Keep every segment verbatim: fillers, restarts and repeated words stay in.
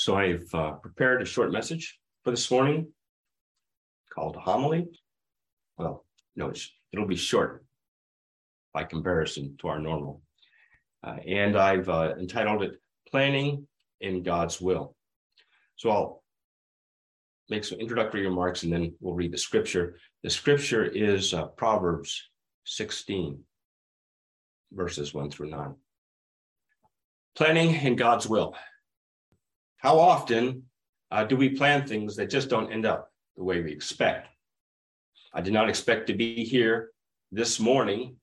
So I've uh, prepared a short message for this morning called Homily. Well, no, it's, it'll be short by comparison to our normal. Uh, and I've uh, entitled it Planning in God's Will. So I'll make some introductory remarks and then we'll read the scripture. The scripture is uh, Proverbs sixteen, verses one through nine. Planning in God's will. How often uh, do we plan things that just don't end up the way we expect? I did not expect to be here this morning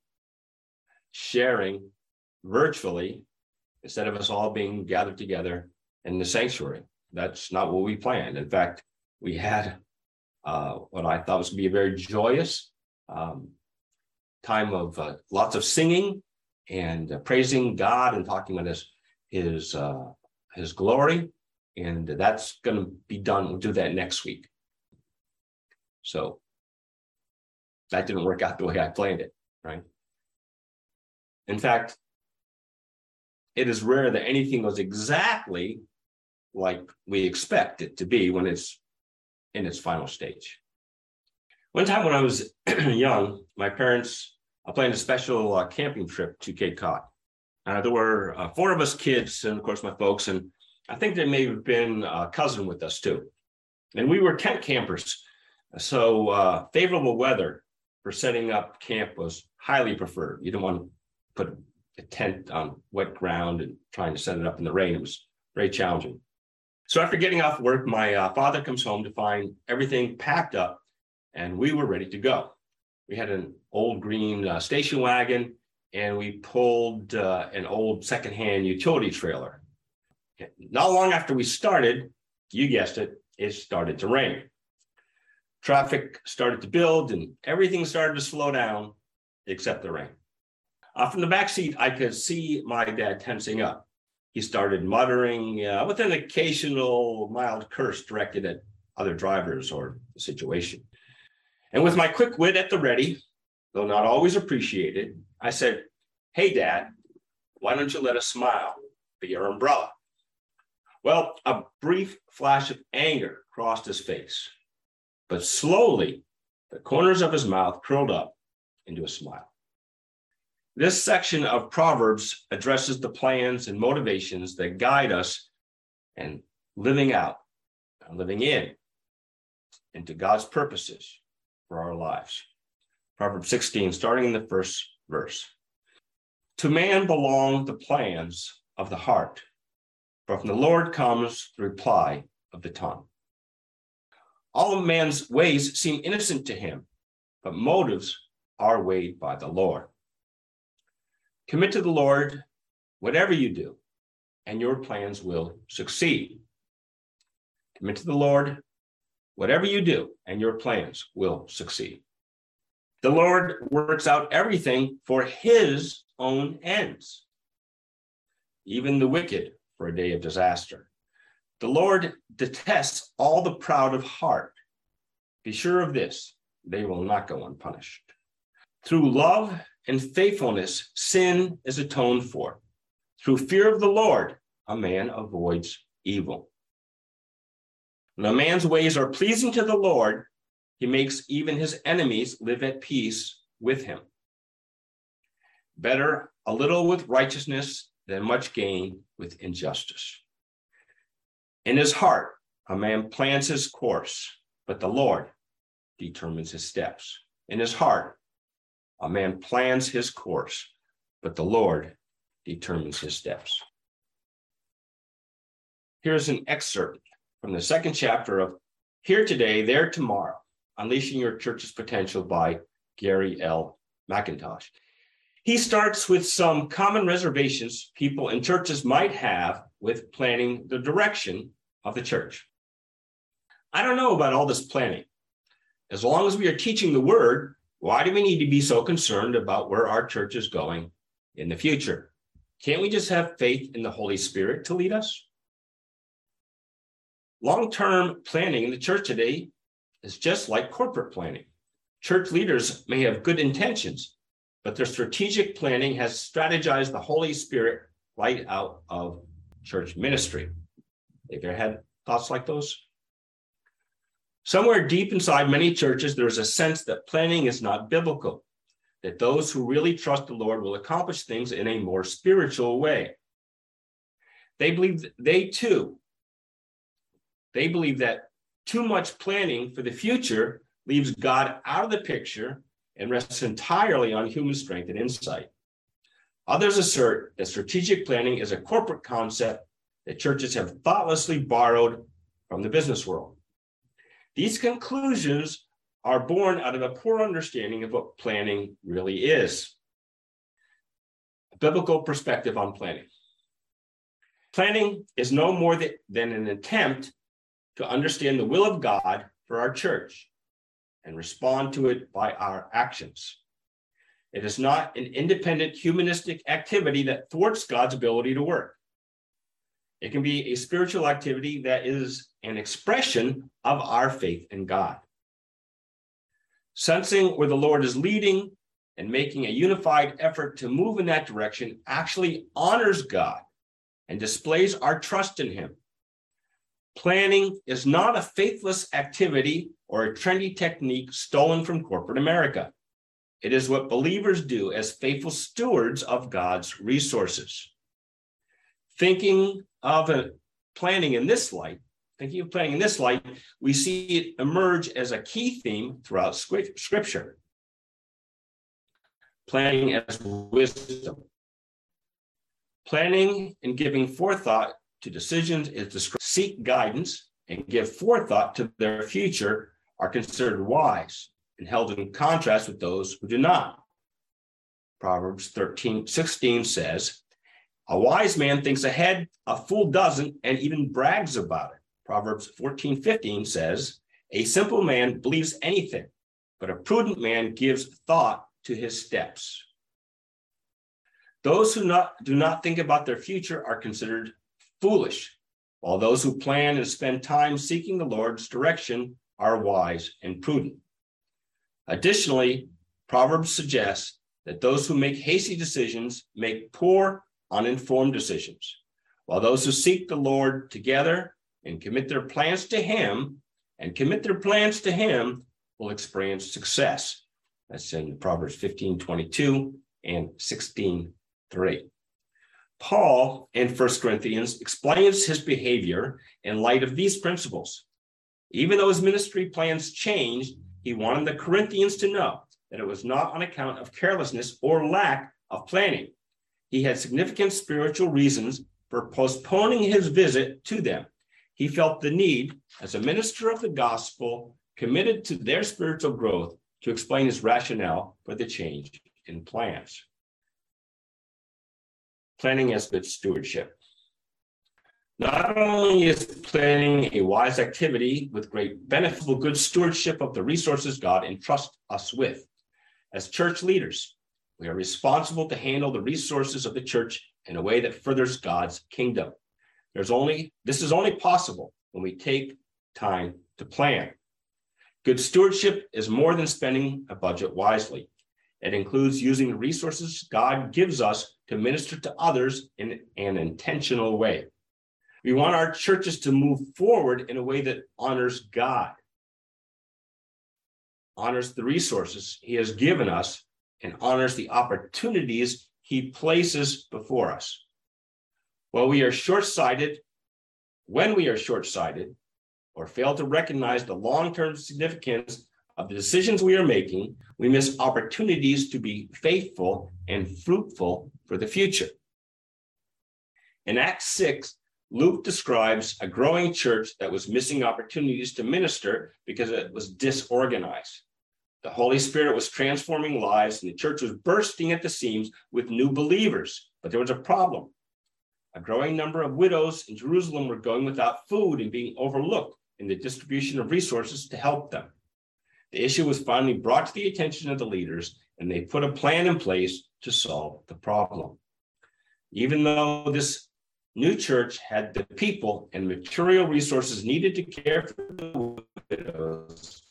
sharing virtually instead of us all being gathered together in the sanctuary. That's not what we planned. In fact, we had uh, what I thought was going to be a very joyous um, time of uh, lots of singing and uh, praising God and talking about his his uh, his glory, and that's going to be done. We'll do that next week. So that didn't work out the way I planned it, right? In fact, it is rare that anything goes exactly like we expect it to be when it's in its final stage. One time when I was young, my parents uh, planned a special uh, camping trip to Cape Cod. Uh, there were uh, four of us kids, and of course my folks, and I think there may have been a cousin with us too. And we were tent campers, so uh, favorable weather for setting up camp was highly preferred. You don't want to put a tent on wet ground and trying to set it up in the rain. It was very challenging. So after getting off work, my uh, father comes home to find everything packed up and we were ready to go. We had an old green uh, station wagon and we pulled uh, an old secondhand utility trailer. Not long after we started, you guessed it, it started to rain. Traffic started to build and everything started to slow down except the rain. Uh, from the back seat, I could see my dad tensing up. He started muttering uh, with an occasional mild curse directed at other drivers or the situation. And with my quick wit at the ready, though not always appreciated, I said, "Hey, Dad, why don't you let a smile be your umbrella?" Well, a brief flash of anger crossed his face, but slowly the corners of his mouth curled up into a smile. This section of Proverbs addresses the plans and motivations that guide us in living out, living in, into God's purposes for our lives. Proverbs sixteen, starting in the first verse. To man belong the plans of the heart, but from the Lord comes the reply of the tongue. All of man's ways seem innocent to him, but motives are weighed by the Lord. Commit to the Lord whatever you do, and your plans will succeed. Commit to the Lord whatever you do, and your plans will succeed. The Lord works out everything for his own ends, even the wicked for a day of disaster. The Lord detests all the proud of heart. Be sure of this, they will not go unpunished. Through love and faithfulness, sin is atoned for. Through fear of the Lord, a man avoids evil. When a man's ways are pleasing to the Lord, he makes even his enemies live at peace with him. Better a little with righteousness than much gain with injustice. In his heart, a man plans his course, but the Lord determines his steps. In his heart, a man plans his course, but the Lord determines his steps. Here's an excerpt from the second chapter of Here Today, There Tomorrow, Unleashing Your Church's Potential by Gary L. McIntosh. He starts with some common reservations people in churches might have with planning the direction of the church. I don't know about all this planning. As long as we are teaching the word, why do we need to be so concerned about where our church is going in the future? Can't we just have faith in the Holy Spirit to lead us? Long-term planning in the church today is just like corporate planning. Church leaders may have good intentions, but their strategic planning has strategized the Holy Spirit right out of church ministry. Have you ever had thoughts like those? Somewhere deep inside many churches, there is a sense that planning is not biblical, that those who really trust the Lord will accomplish things in a more spiritual way. They believe that they too, they believe that too much planning for the future leaves God out of the picture and rests entirely on human strength and insight. Others assert that strategic planning is a corporate concept that churches have thoughtlessly borrowed from the business world. These conclusions are born out of a poor understanding of what planning really is. A biblical perspective on planning. Planning is no more than an attempt to understand the will of God for our church and respond to it by our actions. It is not an independent humanistic activity that thwarts God's ability to work. It can be a spiritual activity that is an expression of our faith in God. Sensing where the Lord is leading and making a unified effort to move in that direction actually honors God and displays our trust in him. Planning is not a faithless activity or a trendy technique stolen from corporate America. It is what believers do as faithful stewards of God's resources. Thinking of a planning in this light, thinking of planning in this light, we see it emerge as a key theme throughout Scripture. Planning as wisdom. Planning and giving forethought to decisions is to seek guidance and give forethought to their future are considered wise and held in contrast with those who do not. Proverbs thirteen sixteen says, "A wise man thinks ahead, a fool doesn't, and even brags about it." Proverbs fourteen fifteen says, "A simple man believes anything, but a prudent man gives thought to his steps." Those who not, do not think about their future are considered foolish, while those who plan and spend time seeking the Lord's direction are wise and prudent. Additionally, Proverbs suggests that those who make hasty decisions make poor, uninformed decisions, while those who seek the Lord together and commit their plans to him and commit their plans to him will experience success. That's in Proverbs fifteen twenty-two and sixteen three. Paul in First Corinthians explains his behavior in light of these principles. Even though his ministry plans changed, he wanted the Corinthians to know that it was not on account of carelessness or lack of planning. He had significant spiritual reasons for postponing his visit to them. He felt the need, as a minister of the gospel, committed to their spiritual growth, to explain his rationale for the change in plans. Planning as good stewardship. Not only is planning a wise activity with great benefit, but good stewardship of the resources God entrusts us with. As church leaders, we are responsible to handle the resources of the church in a way that furthers God's kingdom. There's only, this is only possible when we take time to plan. Good stewardship is more than spending a budget wisely. It includes using the resources God gives us to minister to others in an intentional way. We want our churches to move forward in a way that honors God, honors the resources he has given us, and honors the opportunities he places before us. While we are short-sighted, when we are short-sighted or fail to recognize the long-term significance of the decisions we are making, we miss opportunities to be faithful and fruitful for the future. In Acts six, Luke describes a growing church that was missing opportunities to minister because it was disorganized. The Holy Spirit was transforming lives, and the church was bursting at the seams with new believers. But there was a problem. A growing number of widows in Jerusalem were going without food and being overlooked in the distribution of resources to help them. The issue was finally brought to the attention of the leaders, and they put a plan in place to solve the problem. Even though this new church had the people and material resources needed to care for the widows,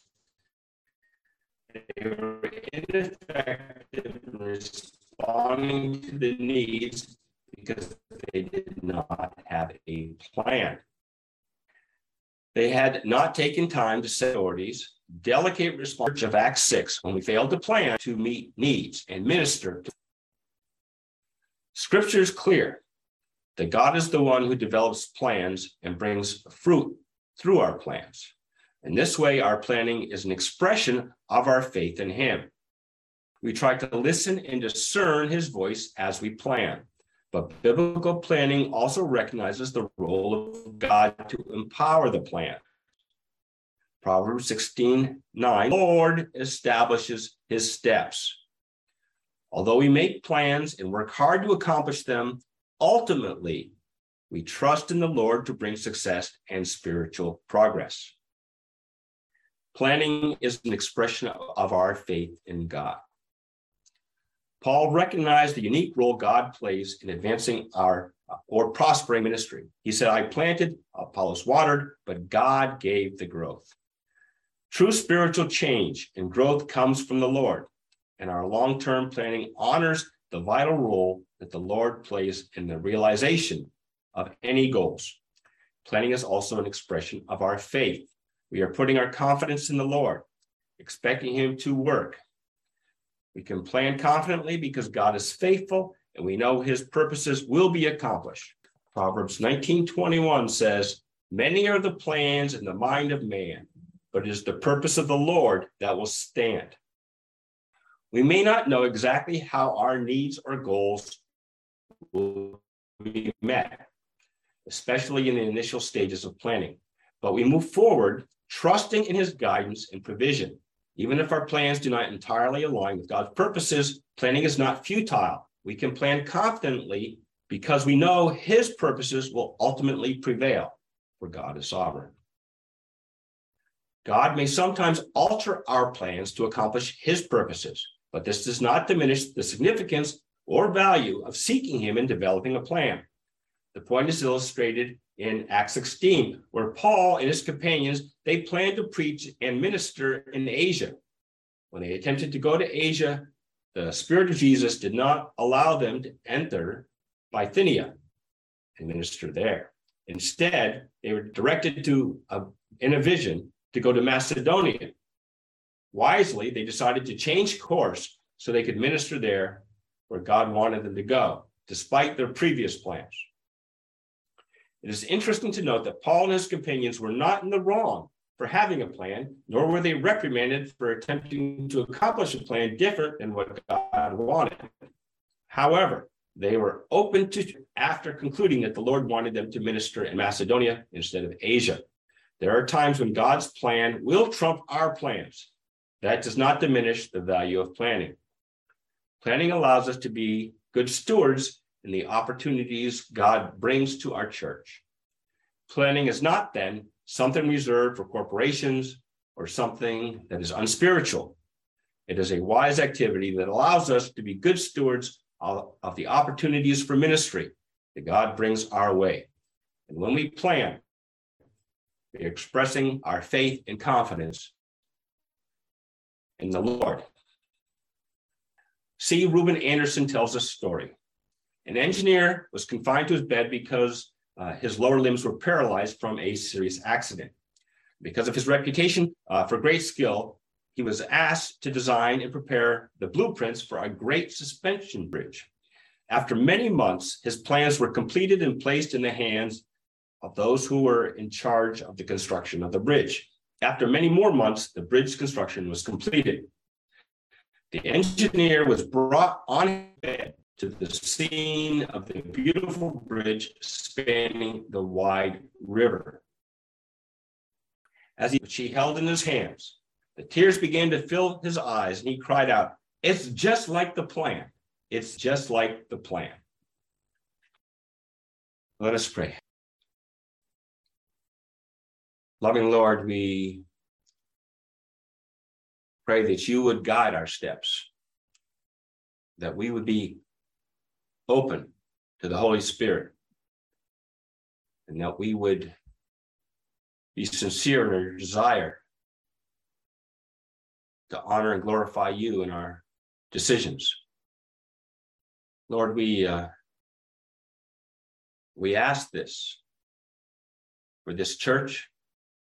they were ineffective in responding to the needs because they did not have a plan. They had not taken time to set authorities, delegate responsibility of Acts six when we failed to plan to meet needs and minister. Scripture is clear that God is the one who develops plans and brings fruit through our plans. In this way, our planning is an expression of our faith in him. We try to listen and discern his voice as we plan. But biblical planning also recognizes the role of God to empower the plan. Proverbs sixteen nine, the Lord establishes his steps. Although we make plans and work hard to accomplish them, ultimately, we trust in the Lord to bring success and spiritual progress. Planning is an expression of our faith in God. Paul recognized the unique role God plays in advancing our or prospering ministry. He said, I planted, Apollos watered, but God gave the growth. True spiritual change and growth comes from the Lord, and our long-term planning honors the vital role that the Lord plays in the realization of any goals. Planning is also an expression of our faith. We are putting our confidence in the Lord, expecting him to work. We can plan confidently because God is faithful and we know his purposes will be accomplished. Proverbs nineteen twenty-one says, many are the plans in the mind of man, but it is the purpose of the Lord that will stand. We may not know exactly how our needs or goals will be met, especially in the initial stages of planning, but we move forward trusting in his guidance and provision. Even if our plans do not entirely align with God's purposes, planning is not futile. We can plan confidently because we know his purposes will ultimately prevail, for God is sovereign. God may sometimes alter our plans to accomplish his purposes, but this does not diminish the significance or value of seeking him and developing a plan. The point is illustrated in Acts sixteen, where Paul and his companions, they planned to preach and minister in Asia. When they attempted to go to Asia, the Spirit of Jesus did not allow them to enter Bithynia and minister there. Instead, they were directed to, uh, in a vision, to go to Macedonia. Wisely, they decided to change course so they could minister there where God wanted them to go, despite their previous plans. It is interesting to note that Paul and his companions were not in the wrong for having a plan, nor were they reprimanded for attempting to accomplish a plan different than what God wanted. However, they were open to, after concluding that the Lord wanted them to minister in Macedonia instead of Asia. There are times when God's plan will trump our plans. That does not diminish the value of planning. Planning allows us to be good stewards in the opportunities God brings to our church. Planning is not then something reserved for corporations or something that is unspiritual. It is a wise activity that allows us to be good stewards of, of the opportunities for ministry that God brings our way. And when we plan, we're expressing our faith and confidence in the Lord. C. Reuben Anderson tells a story. An engineer was confined to his bed because uh, his lower limbs were paralyzed from a serious accident. Because of his reputation uh, for great skill, he was asked to design and prepare the blueprints for a great suspension bridge. After many months, his plans were completed and placed in the hands of those who were in charge of the construction of the bridge. After many more months, the bridge construction was completed. The engineer was brought on his bed to the scene of the beautiful bridge spanning the wide river. As he, which he held in his hands, the tears began to fill his eyes, and he cried out, "It's just like the plan. It's just like the plan." Let us pray. Loving Lord, we pray that you would guide our steps, that we would be open to the Holy Spirit, and that we would be sincere in our desire to honor and glorify you in our decisions. Lord, we uh, we ask this for this church,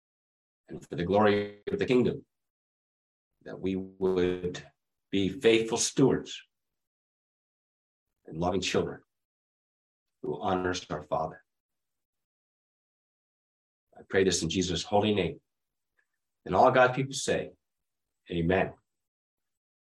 and for the glory of the kingdom, that we would be faithful stewards and loving children who honors our Father. I pray this in Jesus' holy name. And all God's people say, amen.